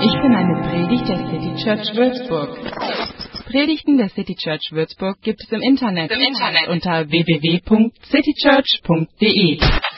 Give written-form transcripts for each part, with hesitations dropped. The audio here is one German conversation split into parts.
Ich bin eine Predigt der City Church Würzburg. Predigten der City Church Würzburg gibt es im Internet unter www.citychurch.de.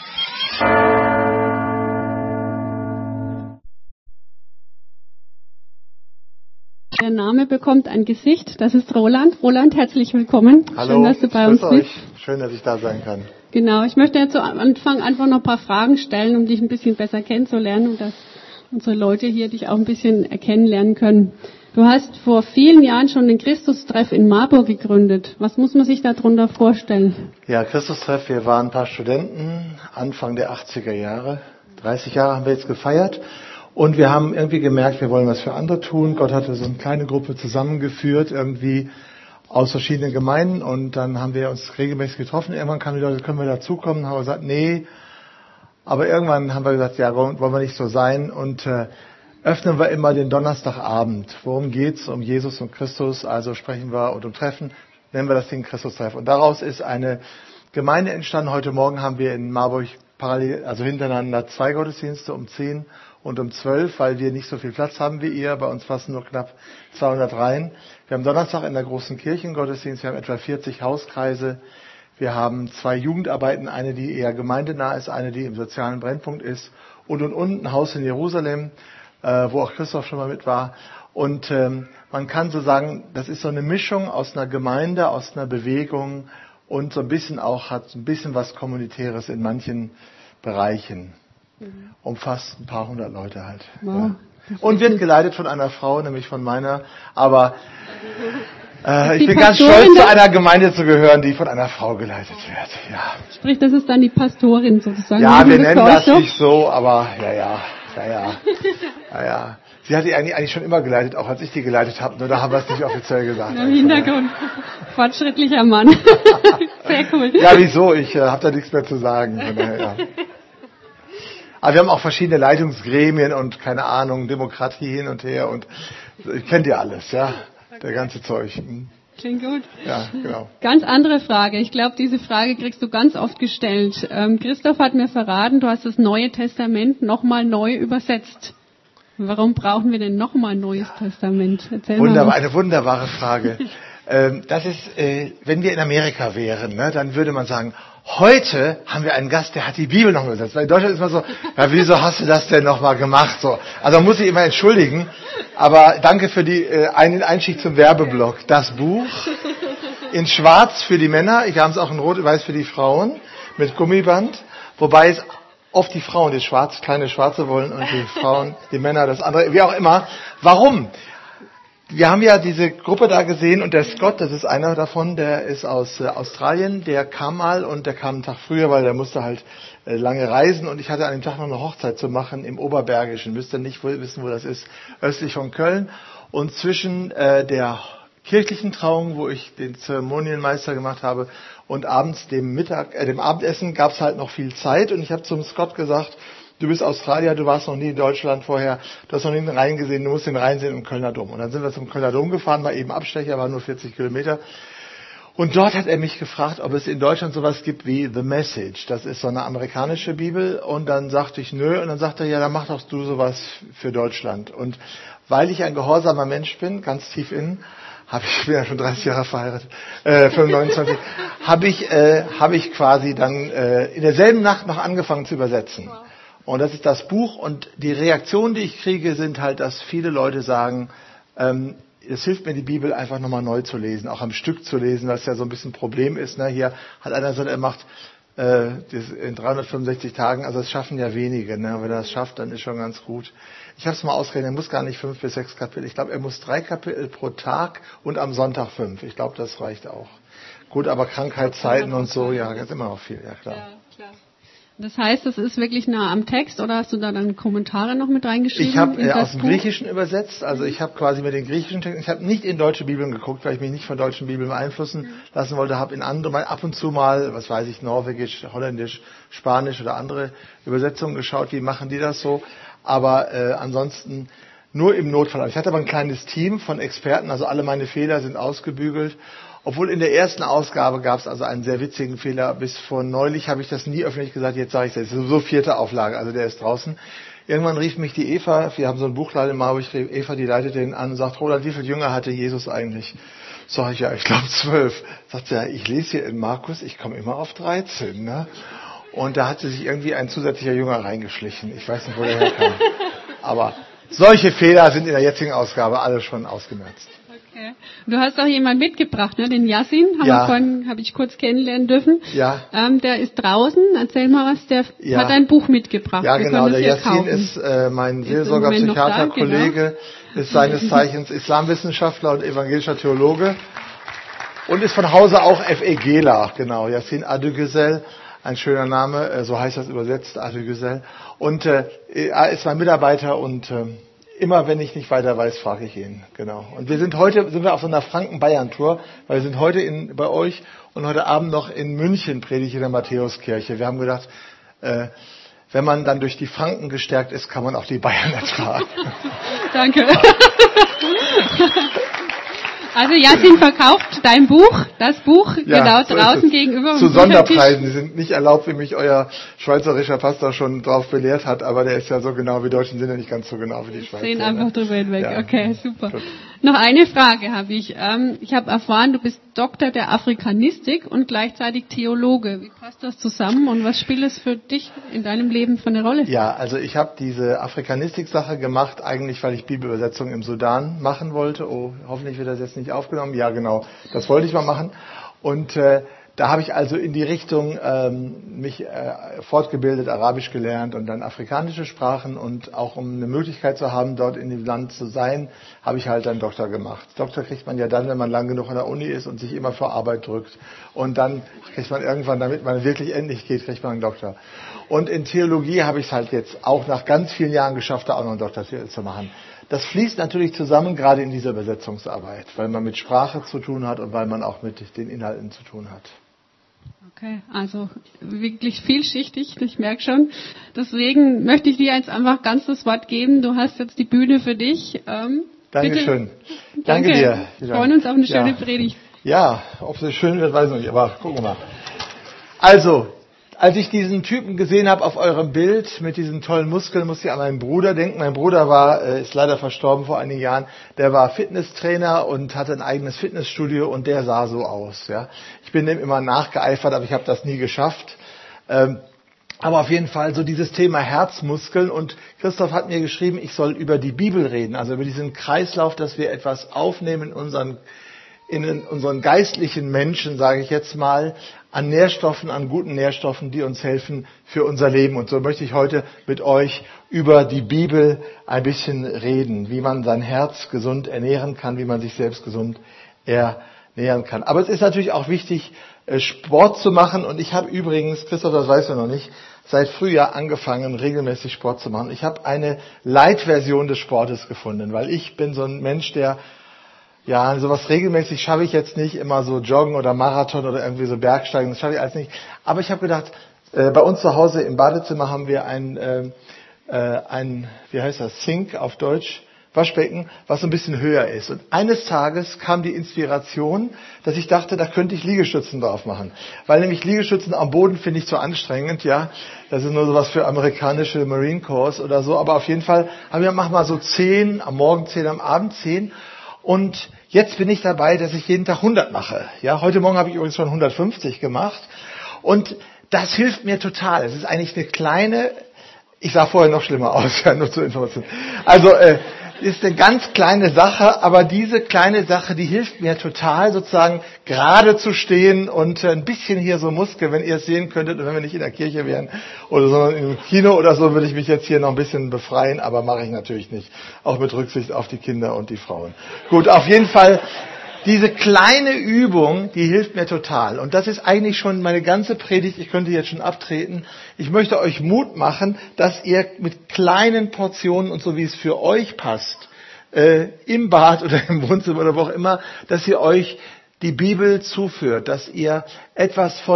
Der Name bekommt ein Gesicht, das ist Roland. Roland, herzlich willkommen. Hallo, schön, dass du bei uns bist. Schön, dass ich da sein kann. Genau, ich möchte jetzt am Anfang einfach noch ein paar Fragen stellen, um dich ein bisschen besser kennenzulernen und dass unsere Leute hier dich auch ein bisschen kennenlernen können. Du hast vor vielen Jahren schon den Christustreff in Marburg gegründet. Was muss man sich darunter vorstellen? Ja, Christustreff, wir waren ein paar Studenten, Anfang der 80er Jahre. 30 Jahre haben wir jetzt gefeiert. Und wir haben irgendwie gemerkt, wir wollen was für andere tun. Gott hatte so eine kleine Gruppe zusammengeführt, irgendwie aus verschiedenen Gemeinden. Und dann haben wir uns regelmäßig getroffen. Irgendwann kamen die Leute, können wir dazukommen? Haben wir gesagt, nee. Aber irgendwann haben wir gesagt, ja, wollen wir nicht so sein. Und öffnen wir immer den Donnerstagabend. Worum geht's? Um Jesus und Christus. Also sprechen wir und um Treffen. Nennen wir das Ding Christustreff. Und daraus ist eine Gemeinde entstanden. Heute Morgen haben wir in Marburg parallel, also hintereinander 2 Gottesdienste um 10 und um 12, weil wir nicht so viel Platz haben wie ihr. Bei uns passen nur knapp 200 rein. Wir haben Donnerstag in der großen Kirche einen Gottesdienst. Wir haben etwa 40 Hauskreise. Wir haben 2 Jugendarbeiten, eine, die eher gemeindenah ist, eine, die im sozialen Brennpunkt ist. Und ein Haus in Jerusalem, wo auch Christoph schon mal mit war. Und man kann so sagen, das ist so eine Mischung aus einer Gemeinde, aus einer Bewegung und so ein bisschen auch, hat ein bisschen was Kommunitäres in manchen Bereichen. Umfasst ein paar hundert Leute halt. Wow. Ja. Und wird geleitet von einer Frau, nämlich von meiner. Aber ich bin ganz stolz, zu einer Gemeinde zu gehören, die von einer Frau geleitet wird. Ja. Sprich, das ist dann die Pastorin sozusagen. Ja, wir nennen das nicht so, aber ja. Sie hat die eigentlich schon immer geleitet, auch als ich die geleitet habe. Nur da haben wir es nicht offiziell gesagt. Im Hintergrund. Fortschrittlicher Mann. Sehr cool. Ja, wieso? Ich habe da nichts mehr zu sagen. Ja. Aber wir haben auch verschiedene Leitungsgremien und keine Ahnung, Demokratie hin und her und kennt ihr alles, ja? Der ganze Zeug. Klingt gut. Ja, genau. Ganz andere Frage. Ich glaube, diese Frage kriegst du ganz oft gestellt. Christoph hat mir verraten, du hast das Neue Testament nochmal neu übersetzt. Warum brauchen wir denn nochmal ein Neues Testament? Erzähl mal. Eine wunderbare Frage. Das ist, wenn wir in Amerika wären, ne, dann würde man sagen, heute haben wir einen Gast, der hat die Bibel noch übersetzt. Weil in Deutschland ist man so, ja, wieso hast du das denn nochmal gemacht? So. Also man muss sich immer entschuldigen. Aber danke für einen Einstieg zum Werbeblock. Das Buch in Schwarz für die Männer. Wir haben es auch in Rot-Weiß für die Frauen mit Gummiband. Wobei es oft die Frauen, die kleine Schwarze wollen und die Frauen, die Männer, das andere, wie auch immer. Warum? Wir haben ja diese Gruppe da gesehen und der Scott, das ist einer davon, der ist aus Australien, der kam mal und der kam einen Tag früher, weil der musste halt lange reisen und ich hatte an dem Tag noch eine Hochzeit zu machen im Oberbergischen, müsst ihr nicht wissen, wo das ist, östlich von Köln und zwischen der kirchlichen Trauung, wo ich den Zeremonienmeister gemacht habe und abends dem Abendessen gab es halt noch viel Zeit und ich habe zum Scott gesagt, du bist Australier, du warst noch nie in Deutschland vorher, du hast noch nie den Rhein gesehen, du musst den Rhein sehen im Kölner Dom. Und dann sind wir zum Kölner Dom gefahren, mal eben Abstecher, war nur 40 Kilometer. Und dort hat er mich gefragt, ob es in Deutschland sowas gibt wie The Message. Das ist so eine amerikanische Bibel. Und dann sagte ich, nö. Und dann sagte er, ja, dann mach doch du sowas für Deutschland. Und weil ich ein gehorsamer Mensch bin, ganz tief innen, ich bin ja schon 30 Jahre verheiratet, 29, habe ich quasi dann in derselben Nacht noch angefangen zu übersetzen. Und das ist das Buch und die Reaktionen, die ich kriege, sind halt, dass viele Leute sagen, es hilft mir, die Bibel einfach nochmal neu zu lesen, auch am Stück zu lesen, was ja so ein bisschen ein Problem ist. Ne? Hier hat einer gesagt, er macht das in 365 Tagen, also das schaffen ja wenige. Ne? Wenn er das schafft, dann ist schon ganz gut. Ich habe es mal ausgerechnet, er muss gar nicht 5 bis 6 Kapitel. Ich glaube, er muss 3 Kapitel pro Tag und am Sonntag 5. Ich glaube, das reicht auch. Gut, aber Krankheitszeiten und so, ja, das ist immer noch viel, ja klar. Ja, klar. Das heißt, das ist wirklich nah am Text oder hast du da dann Kommentare noch mit reingeschrieben? Ich habe aus dem Griechischen übersetzt, also ich habe quasi mit den griechischen Texten, ich habe nicht in deutsche Bibeln geguckt, weil ich mich nicht von deutschen Bibeln beeinflussen lassen wollte, habe in andere mal ab und zu mal, was weiß ich, Norwegisch, Holländisch, Spanisch oder andere Übersetzungen geschaut, wie machen die das so, aber ansonsten nur im Notfall. Ich hatte aber ein kleines Team von Experten, also alle meine Fehler sind ausgebügelt. Obwohl in der ersten Ausgabe gab es also einen sehr witzigen Fehler. Bis vor neulich habe ich das nie öffentlich gesagt, jetzt sage ich es. Das ist so 4. Auflage, also der ist draußen. Irgendwann rief mich die Eva, wir haben so einen Buchladen in Marburg, Eva, die leitet den an und sagt, Roland, wie viele Jünger hatte Jesus eigentlich? Sag ich, ja, ich glaube 12. Sagt sie, ja, ich lese hier in Markus, ich komme immer auf 13. Ne? Und da hat sie sich irgendwie ein zusätzlicher Jünger reingeschlichen. Ich weiß nicht, wo der herkam. Aber solche Fehler sind in der jetzigen Ausgabe alle schon ausgemerzt. Okay. Du hast auch jemanden mitgebracht, ne? Den Yassin, habe ich kurz kennenlernen dürfen. Ja. Der ist draußen. Erzähl mal was, der hat ein Buch mitgebracht. Ja, genau, der Yassin ist mein Seelsorger, Psychiater, Kollege, ist seines Zeichens Islamwissenschaftler und evangelischer Theologe und ist von Hause auch FEGler, genau, Yassin Adügüzel, ein schöner Name, so heißt das übersetzt, Adügüzel. Und er ist mein Mitarbeiter und immer wenn ich nicht weiter weiß, frage ich ihn, genau. Und wir sind auf so einer Franken-Bayern-Tour, weil wir sind heute bei euch und heute Abend noch in München predige in der Matthäuskirche. Wir haben gedacht, wenn man dann durch die Franken gestärkt ist, kann man auch die Bayern ertragen. Danke. Also Yassin verkauft dein Buch, das Buch, genau so draußen gegenüber. Zu Sonderpreisen, die sind nicht erlaubt, wie mich euer schweizerischer Pastor schon drauf belehrt hat, aber der ist ja so genau, wie Deutschen sind ja nicht ganz so genau wie die Schweizer. Sehen einfach drüber hinweg, ja. Okay, super. Gut. Noch eine Frage habe ich. Ich habe erfahren, du bist Doktor der Afrikanistik und gleichzeitig Theologe. Wie passt das zusammen und was spielt es für dich in deinem Leben für eine Rolle? Ja, also ich habe diese Afrikanistik-Sache gemacht, eigentlich weil ich Bibelübersetzung im Sudan machen wollte. Oh, hoffentlich wird das jetzt nicht aufgenommen. Ja, genau, das wollte ich mal machen. Und da habe ich also in die Richtung mich fortgebildet, Arabisch gelernt und dann afrikanische Sprachen und auch um eine Möglichkeit zu haben, dort in dem Land zu sein, habe ich halt dann Doktor gemacht. Doktor kriegt man ja dann, wenn man lang genug an der Uni ist und sich immer vor Arbeit drückt. Und dann kriegt man irgendwann, damit man wirklich endlich geht, kriegt man einen Doktor. Und in Theologie habe ich es halt jetzt auch nach ganz vielen Jahren geschafft, da auch noch einen Doktortitel zu machen. Das fließt natürlich zusammen, gerade in dieser Übersetzungsarbeit, weil man mit Sprache zu tun hat und weil man auch mit den Inhalten zu tun hat. Okay, also wirklich vielschichtig, ich merke schon. Deswegen möchte ich dir jetzt einfach ganz das Wort geben. Du hast jetzt die Bühne für dich. Dankeschön. Danke dir. Wir freuen uns auf eine schöne Predigt. Ja, ob sie schön wird, weiß ich nicht, aber gucken wir mal. Also, als ich diesen Typen gesehen habe auf eurem Bild mit diesen tollen Muskeln, musste ich an meinen Bruder denken. Mein Bruder ist leider verstorben vor einigen Jahren. Der war Fitnesstrainer und hatte ein eigenes Fitnessstudio und der sah so aus. Ja, ich bin dem immer nachgeeifert, aber ich habe das nie geschafft. Aber auf jeden Fall so dieses Thema Herzmuskeln. Und Christoph hat mir geschrieben, ich soll über die Bibel reden, also über diesen Kreislauf, dass wir etwas aufnehmen in unseren geistlichen Menschen, sage ich jetzt mal, an Nährstoffen, an guten Nährstoffen, die uns helfen für unser Leben. Und so möchte ich heute mit euch über die Bibel ein bisschen reden, wie man sein Herz gesund ernähren kann, wie man sich selbst gesund ernähren kann. Aber es ist natürlich auch wichtig, Sport zu machen. Und ich habe übrigens, Christoph, das weißt du noch nicht, seit Frühjahr angefangen, regelmäßig Sport zu machen. Ich habe eine Light-Version des Sportes gefunden, weil ich bin so ein Mensch, der sowas regelmäßig schaffe ich jetzt nicht, immer so Joggen oder Marathon oder irgendwie so Bergsteigen, das schaffe ich alles nicht. Aber ich habe gedacht, bei uns zu Hause im Badezimmer haben wir ein wie heißt das, Sink auf Deutsch, Waschbecken, was so ein bisschen höher ist. Und eines Tages kam die Inspiration, dass ich dachte, da könnte ich Liegestützen drauf machen. Weil nämlich Liegestützen am Boden finde ich zu anstrengend, ja. Das ist nur sowas für amerikanische Marine Corps oder so. Aber auf jeden Fall mach mal so 10, am Morgen 10, am Abend 10. Und jetzt bin ich dabei, dass ich jeden Tag 100 mache. Ja, heute Morgen habe ich übrigens schon 150 gemacht. Und das hilft mir total. Es ist eigentlich eine kleine, ich sah vorher noch schlimmer aus, ja, nur zur Information. Also, ist eine ganz kleine Sache, aber diese kleine Sache, die hilft mir total, sozusagen gerade zu stehen und ein bisschen hier so Muskel, wenn ihr es sehen könntet und wenn wir nicht in der Kirche wären oder sondern im Kino oder so, würde ich mich jetzt hier noch ein bisschen befreien, aber mache ich natürlich nicht, auch mit Rücksicht auf die Kinder und die Frauen. Gut, auf jeden Fall, diese kleine Übung, die hilft mir total. Und das ist eigentlich schon meine ganze Predigt. Ich könnte jetzt schon abtreten. Ich möchte euch Mut machen, dass ihr mit kleinen Portionen und so wie es für euch passt, im Bad oder im Wohnzimmer oder wo auch immer, dass ihr euch die Bibel zuführt, dass ihr etwas von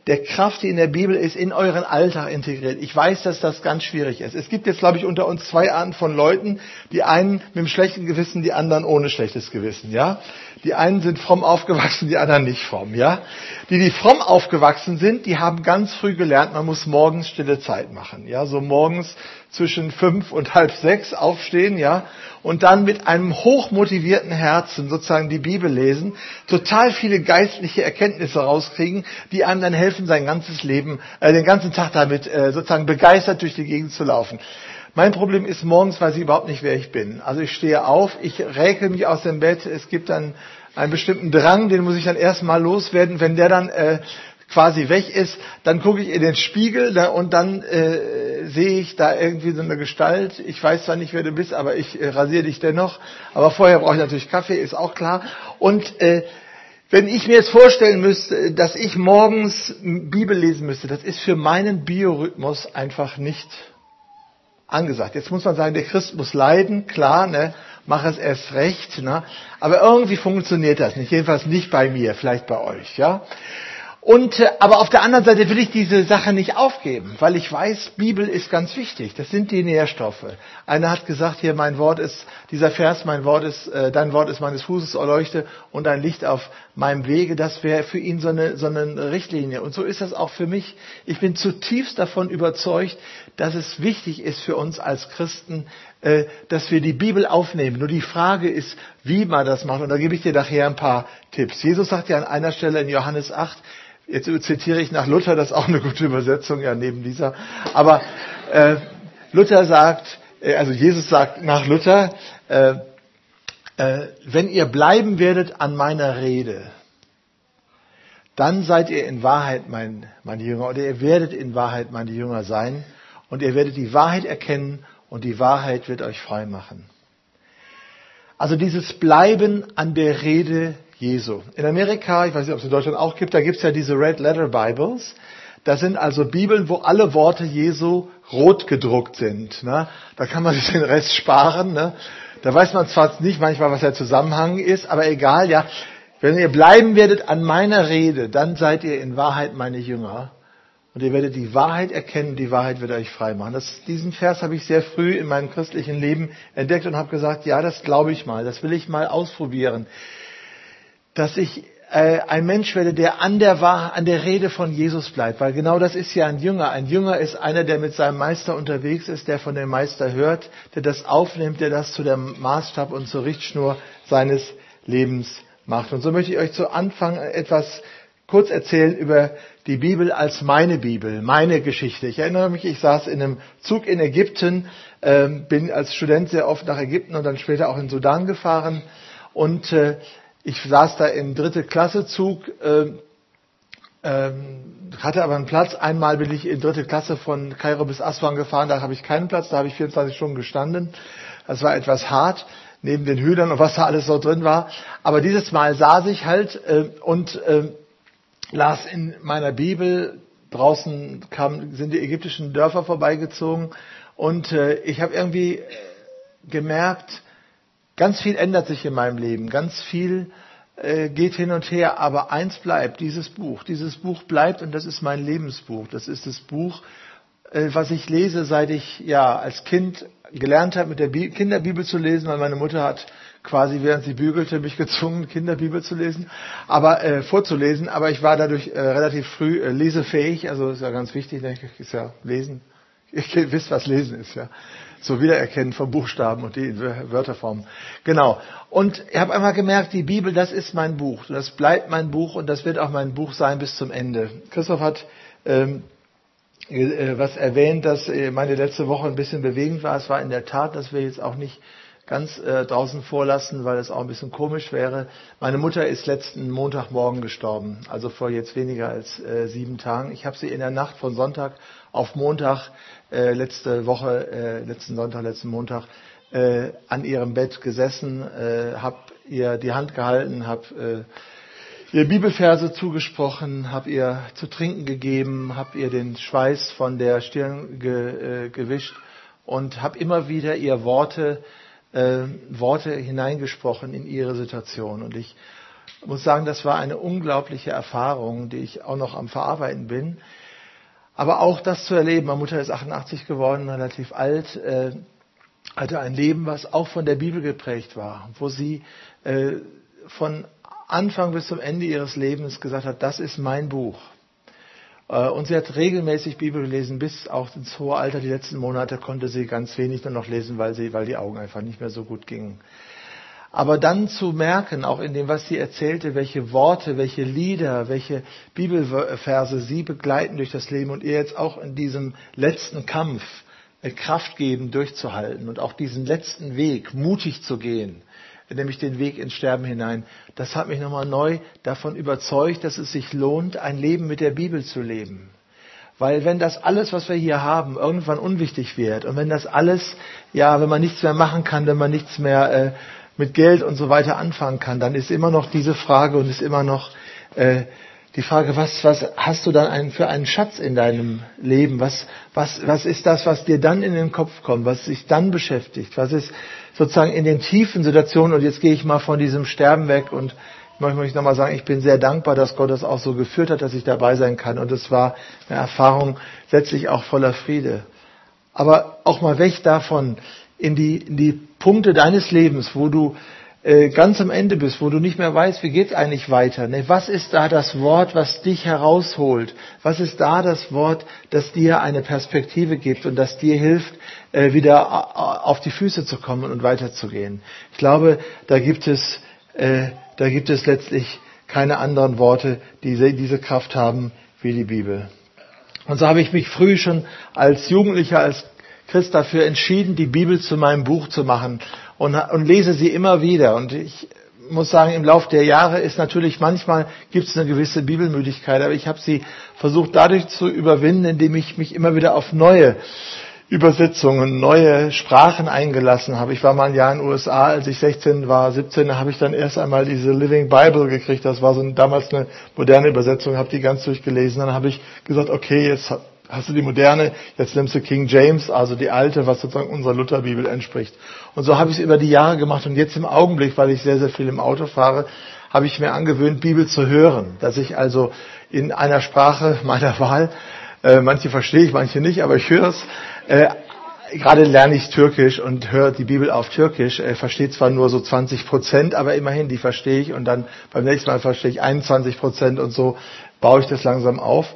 der Kraft, die in der Bibel ist, in euren Alltag integriert. Ich weiß, dass das ganz schwierig ist. Es gibt jetzt, glaube ich, unter uns zwei Arten von Leuten. Die einen mit einem schlechten Gewissen, die anderen ohne schlechtes Gewissen, ja. Die einen sind fromm aufgewachsen, die anderen nicht fromm, ja. Die fromm aufgewachsen sind, die haben ganz früh gelernt, man muss morgens stille Zeit machen, ja. So morgens zwischen 5 und halb 6 aufstehen, ja. Und dann mit einem hochmotivierten Herzen sozusagen die Bibel lesen, total viele geistliche Erkenntnisse rauskriegen, die einem dann helfen, sein ganzes Leben, den ganzen Tag damit sozusagen begeistert durch die Gegend zu laufen. Mein Problem ist, morgens weiß ich überhaupt nicht, wer ich bin. Also ich stehe auf, ich räkel mich aus dem Bett, es gibt dann einen bestimmten Drang, den muss ich dann erstmal loswerden. Wenn der dann quasi weg ist, dann gucke ich in den Spiegel und dann sehe ich da irgendwie so eine Gestalt. Ich weiß zwar nicht, wer du bist, aber ich rasiere dich dennoch. Aber vorher brauche ich natürlich Kaffee, ist auch klar. Und wenn ich mir jetzt vorstellen müsste, dass ich morgens Bibel lesen müsste, das ist für meinen Biorhythmus einfach nicht angesagt. Jetzt muss man sagen, der Christ muss leiden, klar, ne, mach es erst recht, ne, aber irgendwie funktioniert das nicht, jedenfalls nicht bei mir, vielleicht bei euch, ja. Und aber auf der anderen Seite will ich diese Sache nicht aufgeben, weil ich weiß, Bibel ist ganz wichtig. Das sind die Nährstoffe. Einer hat gesagt, hier mein Wort ist, dieser Vers, dein Wort ist meines Fußes Leuchte und ein Licht auf meinem Wege. Das wäre für ihn so eine Richtlinie. Und so ist das auch für mich. Ich bin zutiefst davon überzeugt, dass es wichtig ist für uns als Christen, dass wir die Bibel aufnehmen. Nur die Frage ist, wie man das macht. Und da gebe ich dir nachher ein paar Tipps. Jesus sagt ja an einer Stelle in Johannes 8, jetzt zitiere ich nach Luther, das ist auch eine gute Übersetzung, ja, neben dieser. Aber Luther sagt, also Jesus sagt nach Luther, wenn ihr bleiben werdet an meiner Rede, dann seid ihr in Wahrheit meine Jünger, oder ihr werdet in Wahrheit meine Jünger sein, und ihr werdet die Wahrheit erkennen, und die Wahrheit wird euch frei machen. Also dieses Bleiben an der Rede Jesu. In Amerika, ich weiß nicht, ob es in Deutschland auch gibt, da gibt es ja diese Red Letter Bibles. Das sind also Bibeln, wo alle Worte Jesu rot gedruckt sind. Ne? Da kann man sich den Rest sparen. Ne? Da weiß man zwar nicht manchmal, was der Zusammenhang ist, aber egal, ja. Wenn ihr bleiben werdet an meiner Rede, dann seid ihr in Wahrheit meine Jünger. Und ihr werdet die Wahrheit erkennen, die Wahrheit wird euch frei machen. Diesen Vers habe ich sehr früh in meinem christlichen Leben entdeckt und habe gesagt, ja, das glaube ich mal, das will ich mal ausprobieren. Dass ich ein Mensch werde, der an der Rede von Jesus bleibt. Weil genau das ist ja ein Jünger. Ein Jünger ist einer, der mit seinem Meister unterwegs ist, der von dem Meister hört, der das aufnimmt, der das zu der Maßstab und zur Richtschnur seines Lebens macht. Und so möchte ich euch zu Anfang etwas kurz erzählen über die Bibel als meine Bibel, meine Geschichte. Ich erinnere mich, ich saß in einem Zug in Ägypten, bin als Student sehr oft nach Ägypten und dann später auch in Sudan gefahren und ich saß da im 3. Klasse Zug, hatte aber einen Platz. Einmal bin ich in 3. Klasse von Kairo bis Aswan gefahren, da habe ich keinen Platz, da habe ich 24 Stunden gestanden. Das war etwas hart, neben den Hühnern und was da alles so drin war. Aber dieses Mal saß ich halt und las in meiner Bibel. Draußen sind die ägyptischen Dörfer vorbeigezogen und ich habe irgendwie gemerkt, ganz viel ändert sich in meinem Leben, ganz viel geht hin und her, aber eins bleibt, dieses Buch bleibt und das ist mein Lebensbuch. Das ist das Buch, was ich lese, seit ich ja als Kind gelernt habe, mit der Kinderbibel zu lesen, weil meine Mutter hat quasi, während sie bügelte, mich gezwungen, Kinderbibel zu lesen, vorzulesen, aber ich war dadurch relativ früh lesefähig, also ist ja ganz wichtig, denke ich, ist ja Lesen. Ihr wisst, was Lesen ist, ja. So Wiedererkennen von Buchstaben und die Wörterformen. Genau. Und ich habe einmal gemerkt, die Bibel, das ist mein Buch. Das bleibt mein Buch und das wird auch mein Buch sein bis zum Ende. Christoph hat was erwähnt, dass meine letzte Woche ein bisschen bewegend war. Es war in der Tat, dass wir jetzt auch nicht ganz draußen vorlassen, weil es auch ein bisschen komisch wäre. Meine Mutter ist letzten Montagmorgen gestorben, also vor jetzt weniger als 7 Tagen. Ich habe sie in der Nacht von Sonntag auf Montag, letzten Montag, an ihrem Bett gesessen, habe ihr die Hand gehalten, habe ihr Bibelverse zugesprochen, habe ihr zu trinken gegeben, habe ihr den Schweiß von der Stirn gewischt und habe immer wieder ihr Worte hineingesprochen in ihre Situation. Und ich Ich muss sagen, das war eine unglaubliche Erfahrung, die ich auch noch am Verarbeiten bin. Aber auch das zu erleben, meine Mutter ist 88 geworden, relativ alt, hatte ein Leben, was auch von der Bibel geprägt war, wo sie von Anfang bis zum Ende ihres Lebens gesagt hat, das ist mein Buch. Und sie hat regelmäßig Bibel gelesen, bis auch ins hohe Alter. Die letzten Monate konnte sie ganz wenig nur noch lesen, weil die Augen einfach nicht mehr so gut gingen. Aber dann zu merken, auch in dem, was sie erzählte, welche Worte, welche Lieder, welche Bibelverse sie begleiten durch das Leben und ihr jetzt auch in diesem letzten Kampf Kraft geben, durchzuhalten und auch diesen letzten Weg mutig zu gehen, nämlich den Weg ins Sterben hinein. Das hat mich nochmal neu davon überzeugt, dass es sich lohnt, ein Leben mit der Bibel zu leben. Weil wenn das alles, was wir hier haben, irgendwann unwichtig wird und wenn das alles, wenn man nichts mehr machen kann, wenn man nichts mehr mit Geld und so weiter anfangen kann, dann ist immer noch diese Frage und ist immer noch die Frage, was hast du dann für einen Schatz in deinem Leben? Was ist das, was dir dann in den Kopf kommt, was dich dann beschäftigt? Was ist sozusagen in den tiefen Situationen, und jetzt gehe ich mal von diesem Sterben weg und ich möchte nochmal sagen, ich bin sehr dankbar, dass Gott das auch so geführt hat, dass ich dabei sein kann und es war eine Erfahrung letztlich auch voller Friede. Aber auch mal weg davon, in die Punkte deines Lebens, wo du ganz am Ende bist, wo du nicht mehr weißt, wie geht's eigentlich weiter. Ne? Was ist da das Wort, was dich herausholt? Was ist da das Wort, das dir eine Perspektive gibt und das dir hilft, wieder auf die Füße zu kommen und weiterzugehen? Ich glaube, da gibt es letztlich keine anderen Worte, die diese Kraft haben wie die Bibel. Und so habe ich mich früh schon als Jugendlicher, als Christ dafür entschieden, die Bibel zu meinem Buch zu machen und lese sie immer wieder. Und ich muss sagen, im Laufe der Jahre ist natürlich manchmal gibt es eine gewisse Bibelmüdigkeit, aber ich habe sie versucht dadurch zu überwinden, indem ich mich immer wieder auf neue Übersetzungen, neue Sprachen eingelassen habe. Ich war mal ein Jahr in den USA, als ich 16 war, 17, da habe ich dann erst einmal diese Living Bible gekriegt. Das war damals eine moderne Übersetzung, habe die ganz durchgelesen. Dann habe ich gesagt, okay, jetzt hast du die moderne, jetzt nimmst du King James, also die alte, was sozusagen unserer Lutherbibel entspricht. Und so habe ich es über die Jahre gemacht und jetzt im Augenblick, weil ich sehr, sehr viel im Auto fahre, habe ich mir angewöhnt, Bibel zu hören. Dass ich also in einer Sprache meiner Wahl, manche verstehe ich, manche nicht, aber ich höre es. Gerade lerne ich Türkisch und höre die Bibel auf Türkisch, verstehe zwar nur so 20%, aber immerhin, die verstehe ich und dann beim nächsten Mal verstehe ich 21% und so baue ich das langsam auf.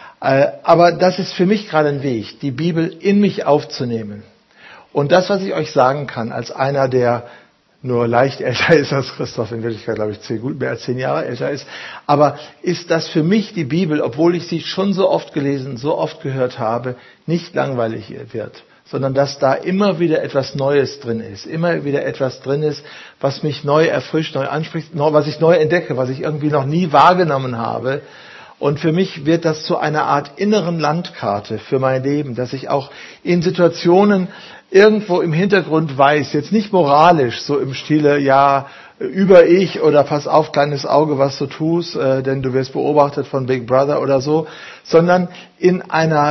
Aber das ist für mich gerade ein Weg, die Bibel in mich aufzunehmen. Und das, was ich euch sagen kann, als einer, der nur leicht älter ist als Christoph, in Wirklichkeit, glaube ich, gut mehr als 10 Jahre älter ist, aber ist das für mich die Bibel, obwohl ich sie schon so oft gelesen, so oft gehört habe, nicht langweilig wird, sondern dass da immer wieder etwas Neues drin ist, immer wieder etwas drin ist, was mich neu erfrischt, neu anspricht, was ich neu entdecke, was ich irgendwie noch nie wahrgenommen habe. Und für mich wird das zu einer Art inneren Landkarte für mein Leben, dass ich auch in Situationen irgendwo im Hintergrund weiß, jetzt nicht moralisch, so im Stile, über ich oder pass auf, kleines Auge, was du tust, denn du wirst beobachtet von Big Brother oder so, sondern in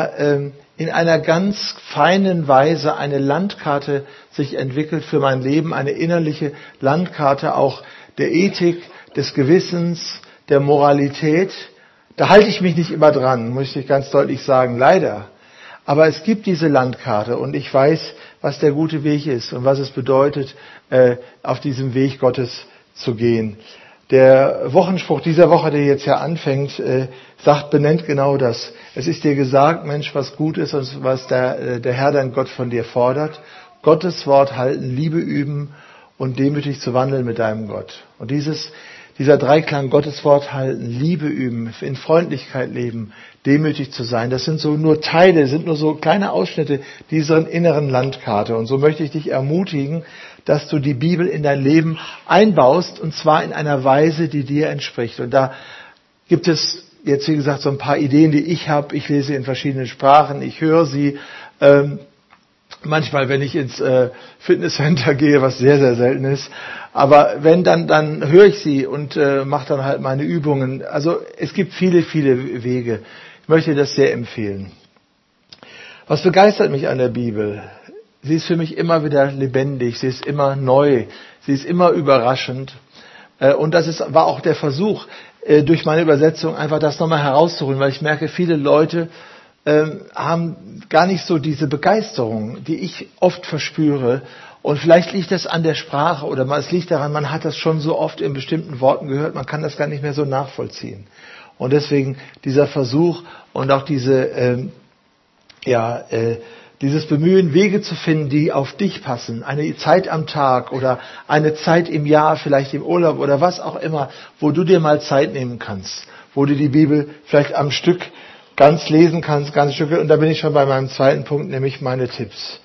einer ganz feinen Weise eine Landkarte sich entwickelt für mein Leben, eine innerliche Landkarte auch der Ethik, des Gewissens, der Moralität. Da halte ich mich nicht immer dran, muss ich ganz deutlich sagen, leider. Aber es gibt diese Landkarte und ich weiß, was der gute Weg ist und was es bedeutet, auf diesem Weg Gottes zu gehen. Der Wochenspruch dieser Woche, der jetzt ja anfängt, benennt genau das. Es ist dir gesagt, Mensch, was gut ist und was der Herr dein Gott von dir fordert. Gottes Wort halten, Liebe üben und demütig zu wandeln mit deinem Gott. Und dieser Dreiklang, Gottes Wort halten, Liebe üben, in Freundlichkeit leben, demütig zu sein, das sind so nur Teile, sind nur so kleine Ausschnitte dieser inneren Landkarte. Und so möchte ich dich ermutigen, dass du die Bibel in dein Leben einbaust, und zwar in einer Weise, die dir entspricht. Und da gibt es jetzt, wie gesagt, so ein paar Ideen, die ich habe. Ich lese in verschiedenen Sprachen, ich höre sie. Manchmal, wenn ich ins Fitnesscenter gehe, was sehr, sehr selten ist. Aber wenn, dann höre ich sie und mache dann halt meine Übungen. Also es gibt viele, viele Wege. Ich möchte das sehr empfehlen. Was begeistert mich an der Bibel? Sie ist für mich immer wieder lebendig, sie ist immer neu, sie ist immer überraschend. Und war auch der Versuch, durch meine Übersetzung einfach das nochmal herauszuholen, weil ich merke, viele Leute haben gar nicht so diese Begeisterung, die ich oft verspüre. Und vielleicht liegt das an der Sprache oder es liegt daran, man hat das schon so oft in bestimmten Worten gehört, man kann das gar nicht mehr so nachvollziehen. Und deswegen dieser Versuch und auch dieses Bemühen, Wege zu finden, die auf dich passen. Eine Zeit am Tag oder eine Zeit im Jahr, vielleicht im Urlaub oder was auch immer, wo du dir mal Zeit nehmen kannst, wo du die Bibel vielleicht am Stück ganz lesen kannst, ganze Stücke. Und da bin ich schon bei meinem zweiten Punkt, nämlich meine Tipps.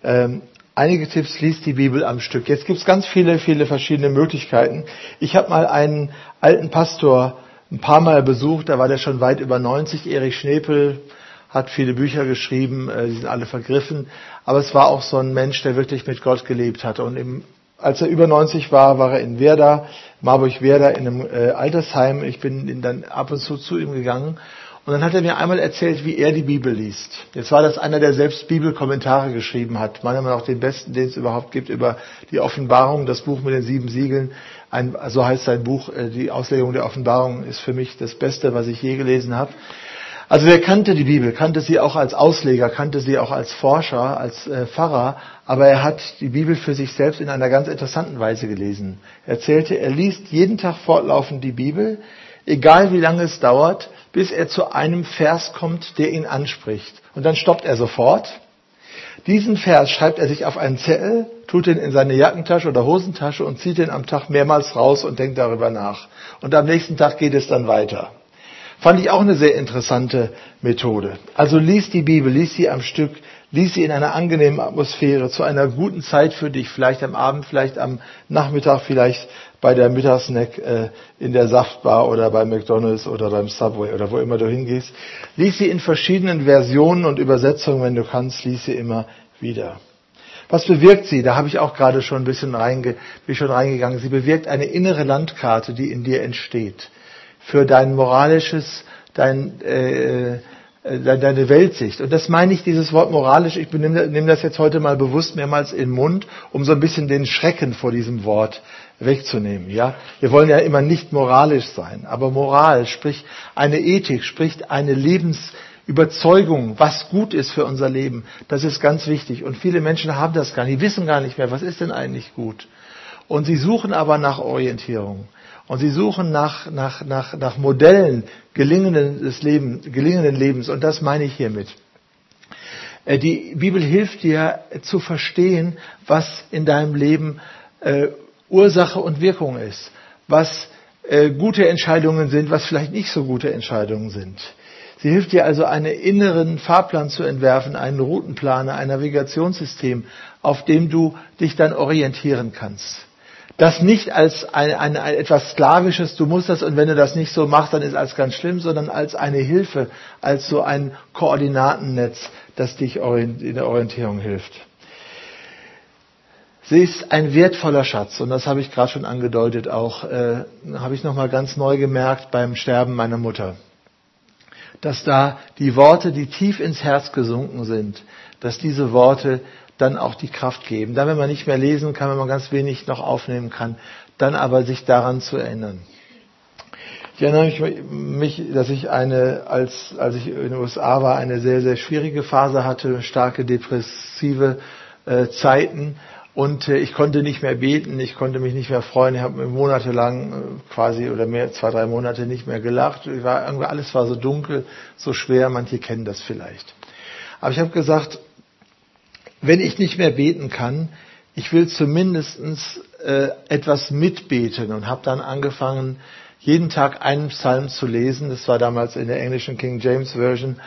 Einige Tipps, liest die Bibel am Stück. Jetzt gibt es ganz viele verschiedene Möglichkeiten. Ich habe mal einen alten Pastor ein paar Mal besucht, da war der schon weit über 90, Erich Schnepel, hat viele Bücher geschrieben, die sind alle vergriffen. Aber es war auch so ein Mensch, der wirklich mit Gott gelebt hatte. Und als er über 90 war, war er in Werder, Marburg-Werder, in einem Altersheim. Ich bin dann ab und zu ihm gegangen. Und dann hat er mir einmal erzählt, wie er die Bibel liest. Jetzt war das einer, der selbst Bibelkommentare geschrieben hat. Meiner Meinung nach den besten, den es überhaupt gibt, über die Offenbarung, das Buch mit den 7 Siegeln. So heißt sein Buch, die Auslegung der Offenbarung ist für mich das Beste, was ich je gelesen habe. Also der kannte die Bibel, kannte sie auch als Ausleger, kannte sie auch als Forscher, als Pfarrer, aber er hat die Bibel für sich selbst in einer ganz interessanten Weise gelesen. Er erzählte, er liest jeden Tag fortlaufend die Bibel, egal wie lange es dauert, bis er zu einem Vers kommt, der ihn anspricht. Und dann stoppt er sofort. Diesen Vers schreibt er sich auf einen Zettel, tut ihn in seine Jackentasche oder Hosentasche und zieht ihn am Tag mehrmals raus und denkt darüber nach. Und am nächsten Tag geht es dann weiter. Fand ich auch eine sehr interessante Methode. Also lies die Bibel, lies sie am Stück, lies sie in einer angenehmen Atmosphäre, zu einer guten Zeit für dich, vielleicht am Abend, vielleicht am Nachmittag, vielleicht bei der Mittagssnack in der Saftbar oder bei McDonald's oder beim Subway oder wo immer du hingehst. Lies sie in verschiedenen Versionen und Übersetzungen, wenn du kannst, lies sie immer wieder. Was bewirkt sie? Da habe ich auch gerade schon ein bisschen reingegangen. Sie bewirkt eine innere Landkarte, die in dir entsteht. Für dein moralisches, deine Weltsicht. Und das meine ich, dieses Wort moralisch, ich nehme das jetzt heute mal bewusst mehrmals in den Mund, um so ein bisschen den Schrecken vor diesem Wort wegzunehmen. Ja, wir wollen ja immer nicht moralisch sein, aber Moral, sprich eine Ethik, sprich eine Lebensüberzeugung, was gut ist für unser Leben. Das ist ganz wichtig. Und viele Menschen haben das gar nicht, die wissen gar nicht mehr, was ist denn eigentlich gut. Und sie suchen aber nach Orientierung. Und sie suchen nach Modellen gelingenden Lebens. Und das meine ich hiermit. Die Bibel hilft dir zu verstehen, was in deinem Leben Ursache und Wirkung ist. Was gute Entscheidungen sind, was vielleicht nicht so gute Entscheidungen sind. Sie hilft dir also, einen inneren Fahrplan zu entwerfen, einen Routenplaner, ein Navigationssystem, auf dem du dich dann orientieren kannst. Das nicht als ein etwas Sklavisches, du musst das und wenn du das nicht so machst, dann ist alles ganz schlimm, sondern als eine Hilfe, als so ein Koordinatennetz, das dich in der Orientierung hilft. Sie ist ein wertvoller Schatz und das habe ich gerade schon angedeutet auch, habe ich nochmal ganz neu gemerkt beim Sterben meiner Mutter. Dass da die Worte, die tief ins Herz gesunken sind, dass diese Worte dann auch die Kraft geben. Dann, wenn man nicht mehr lesen kann, wenn man ganz wenig noch aufnehmen kann, dann aber sich daran zu erinnern. Ich erinnere mich, dass ich als ich in den USA war, eine sehr, sehr schwierige Phase hatte, starke depressive Zeiten und ich konnte nicht mehr beten, ich konnte mich nicht mehr freuen, ich habe monatelang quasi oder 2-3 Monate nicht mehr gelacht. Alles war so dunkel, so schwer, manche kennen das vielleicht. Aber ich habe gesagt, wenn ich nicht mehr beten kann, ich will zumindest etwas mitbeten und habe dann angefangen, jeden Tag einen Psalm zu lesen. Das war damals in der englischen King James Version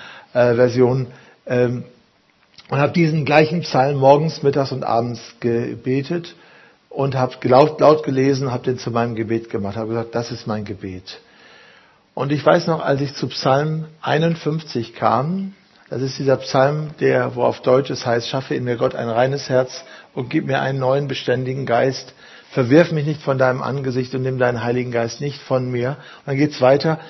und habe diesen gleichen Psalm morgens, mittags und abends gebetet und habe laut gelesen, habe den zu meinem Gebet gemacht, habe gesagt, das ist mein Gebet. Und ich weiß noch, als ich zu Psalm 51 kam, das ist dieser Psalm, wo auf Deutsch es heißt, schaffe in mir Gott ein reines Herz und gib mir einen neuen, beständigen Geist. Verwirf mich nicht von deinem Angesicht und nimm deinen Heiligen Geist nicht von mir. Und dann geht's weiter.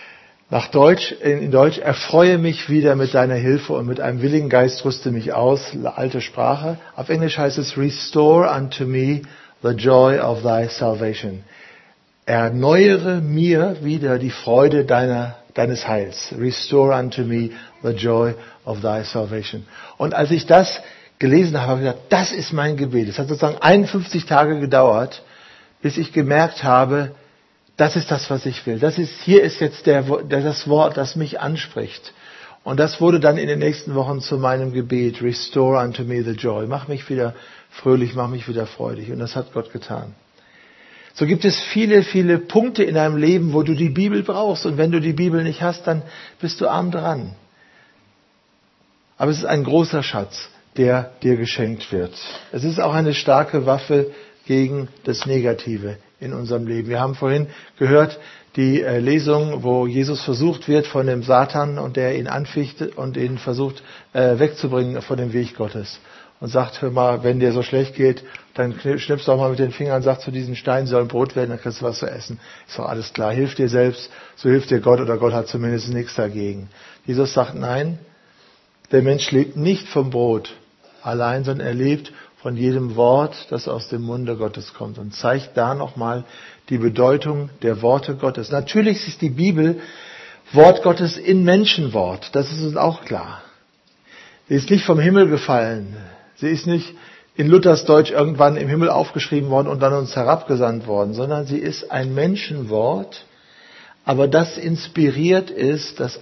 In Deutsch, erfreue mich wieder mit deiner Hilfe und mit einem willigen Geist rüste mich aus. Alte Sprache. Auf Englisch heißt es, restore unto me the joy of thy salvation. erneuere mir wieder die Freude deines Heils. Restore unto me the joy of thy salvation. Und als ich das gelesen habe, habe ich gedacht, das ist mein Gebet. Es hat sozusagen 51 Tage gedauert, bis ich gemerkt habe, das ist das, was ich will. Hier ist jetzt das Wort, das mich anspricht. Und das wurde dann in den nächsten Wochen zu meinem Gebet. Restore unto me the joy. Mach mich wieder fröhlich, mach mich wieder freudig. Und das hat Gott getan. So gibt es viele, viele Punkte in deinem Leben, wo du die Bibel brauchst. Und wenn du die Bibel nicht hast, dann bist du arm dran. Aber es ist ein großer Schatz, der dir geschenkt wird. Es ist auch eine starke Waffe gegen das Negative in unserem Leben. Wir haben vorhin gehört, die Lesung, wo Jesus versucht wird von dem Satan und der ihn anficht und ihn versucht wegzubringen von dem Weg Gottes. Und sagt, hör mal, wenn dir so schlecht geht, dann schnippst du auch mal mit den Fingern und sagst zu diesen Steinen, sie sollen Brot werden, dann kriegst du was zu essen. Ist doch alles klar. Hilf dir selbst, so hilft dir Gott oder Gott hat zumindest nichts dagegen. Jesus sagt, nein, der Mensch lebt nicht vom Brot allein, sondern er lebt von jedem Wort, das aus dem Munde Gottes kommt. Und zeigt da nochmal die Bedeutung der Worte Gottes. Natürlich ist die Bibel Wort Gottes in Menschenwort. Das ist uns auch klar. Sie ist nicht vom Himmel gefallen. Sie ist nicht in Luthers Deutsch irgendwann im Himmel aufgeschrieben worden und dann uns herabgesandt worden, sondern sie ist ein Menschenwort, aber das inspiriert ist, das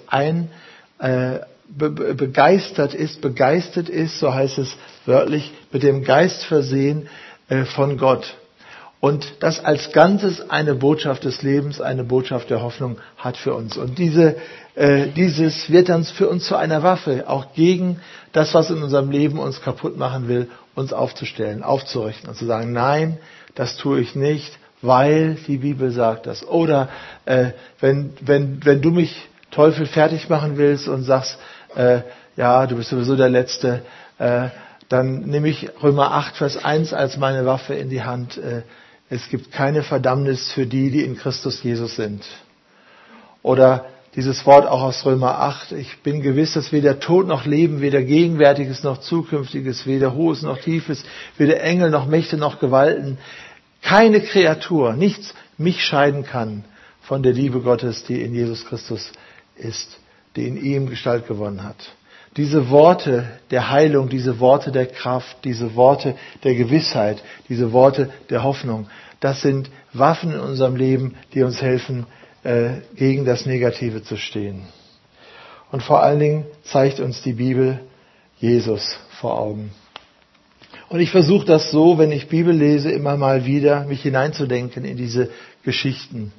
begeistert ist, so heißt es wörtlich, mit dem Geist versehen von Gott. Und das als Ganzes eine Botschaft des Lebens, eine Botschaft der Hoffnung hat für uns. Und dieses wird dann für uns zu einer Waffe, auch gegen das, was in unserem Leben uns kaputt machen will, uns aufzustellen, aufzurichten und zu sagen, nein, das tue ich nicht, weil die Bibel sagt das. Oder wenn du mich, Teufel, fertig machen willst und sagst, ja, du bist sowieso der Letzte, dann nehme ich Römer 8, Vers 1 als meine Waffe in die Hand. Es gibt keine Verdammnis für die, die in Christus Jesus sind. Oder dieses Wort auch aus Römer 8, ich bin gewiss, dass weder Tod noch Leben, weder Gegenwärtiges noch Zukünftiges, weder Hohes noch Tiefes, weder Engel noch Mächte noch Gewalten, keine Kreatur, nichts mich scheiden kann von der Liebe Gottes, die in Jesus Christus ist, die in ihm Gestalt gewonnen hat. Diese Worte der Heilung, diese Worte der Kraft, diese Worte der Gewissheit, diese Worte der Hoffnung, das sind Waffen in unserem Leben, die uns helfen, gegen das Negative zu stehen. Und vor allen Dingen zeigt uns die Bibel Jesus vor Augen. Und ich versuche das so, wenn ich Bibel lese, immer mal wieder mich hineinzudenken in diese Geschichten.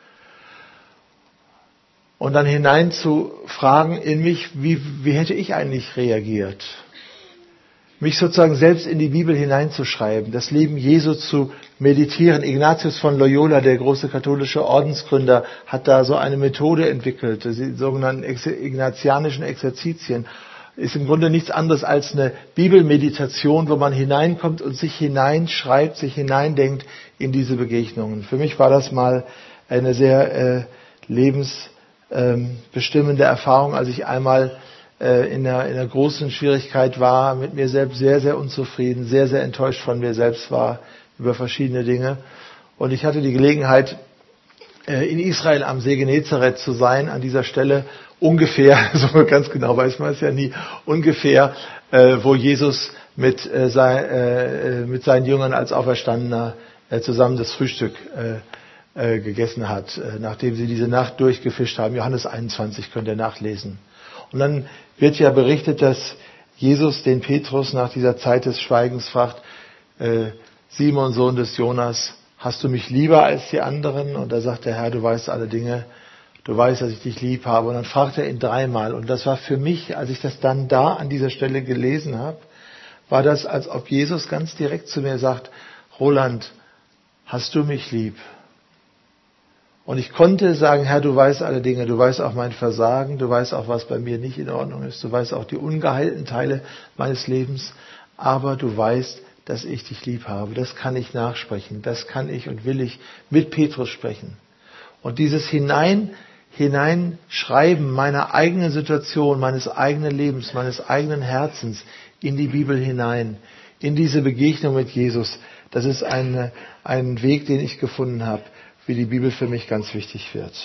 Und dann hineinzufragen in mich, wie hätte ich eigentlich reagiert? Mich sozusagen selbst in die Bibel hineinzuschreiben, das Leben Jesu zu meditieren. Ignatius von Loyola, der große katholische Ordensgründer, hat da so eine Methode entwickelt, die sogenannten ignatianischen Exerzitien. Ist im Grunde nichts anderes als eine Bibelmeditation, wo man hineinkommt und sich hineinschreibt, sich hineindenkt in diese Begegnungen. Für mich war das mal eine sehr lebensbestimmende Erfahrung, als ich einmal in einer großen Schwierigkeit war, mit mir selbst sehr, sehr unzufrieden, sehr, sehr enttäuscht von mir selbst war über verschiedene Dinge. Und ich hatte die Gelegenheit, in Israel am See Genezareth zu sein, an dieser Stelle ungefähr, so ganz genau weiß man es ja nie, ungefähr, wo Jesus mit seinen Jüngern als Auferstandener zusammen das Frühstück gegessen hat, nachdem sie diese Nacht durchgefischt haben. Johannes 21 könnt ihr nachlesen. Und dann wird ja berichtet, dass Jesus den Petrus nach dieser Zeit des Schweigens fragt, Simon, Sohn des Jonas, hast du mich lieber als die anderen? Und da sagt der Herr, du weißt alle Dinge, du weißt, dass ich dich lieb habe. Und dann fragt er ihn dreimal. Und das war für mich, als ich das dann da an dieser Stelle gelesen habe, war das, als ob Jesus ganz direkt zu mir sagt, Roland, hast du mich lieb? Und ich konnte sagen, Herr, du weißt alle Dinge, du weißt auch mein Versagen, du weißt auch, was bei mir nicht in Ordnung ist, du weißt auch die ungeheilten Teile meines Lebens, aber du weißt, dass ich dich lieb habe. Das kann ich nachsprechen, das kann ich und will ich mit Petrus sprechen. Und dieses Hineinschreiben meiner eigenen Situation, meines eigenen Lebens, meines eigenen Herzens in die Bibel hinein, in diese Begegnung mit Jesus, das ist ein Weg, den ich gefunden habe, wie die Bibel für mich ganz wichtig wird.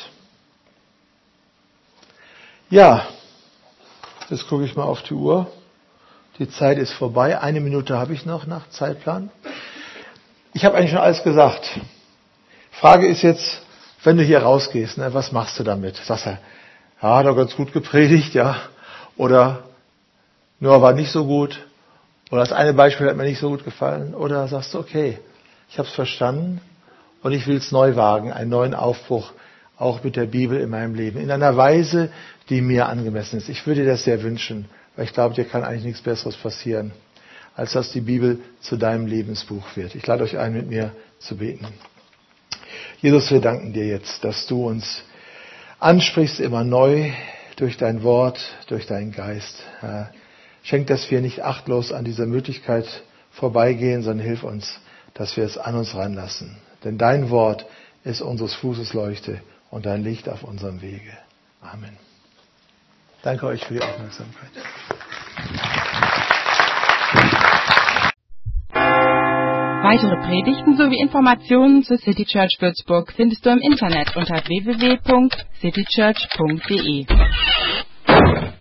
Ja, jetzt gucke ich mal auf die Uhr. Die Zeit ist vorbei. 1 Minute habe ich noch nach Zeitplan. Ich habe eigentlich schon alles gesagt. Frage ist jetzt, wenn du hier rausgehst, ne, was machst du damit? Sagst du, ja, hat er ganz gut gepredigt, ja. Oder nur war nicht so gut. Oder das eine Beispiel hat mir nicht so gut gefallen. Oder sagst du, okay, ich habe es verstanden und ich will es neu wagen, einen neuen Aufbruch, auch mit der Bibel in meinem Leben. In einer Weise, die mir angemessen ist. Ich würde dir das sehr wünschen, weil ich glaube, dir kann eigentlich nichts Besseres passieren, als dass die Bibel zu deinem Lebensbuch wird. Ich lade euch ein, mit mir zu beten. Jesus, wir danken dir jetzt, dass du uns ansprichst immer neu durch dein Wort, durch deinen Geist. Herr, schenk, dass wir nicht achtlos an dieser Möglichkeit vorbeigehen, sondern hilf uns, dass wir es an uns ranlassen. Denn dein Wort ist unseres Fußes Leuchte und dein Licht auf unserem Wege. Amen. Danke euch für die Aufmerksamkeit. Weitere Predigten sowie Informationen zur City Church Würzburg findest du im Internet unter www.citychurch.de.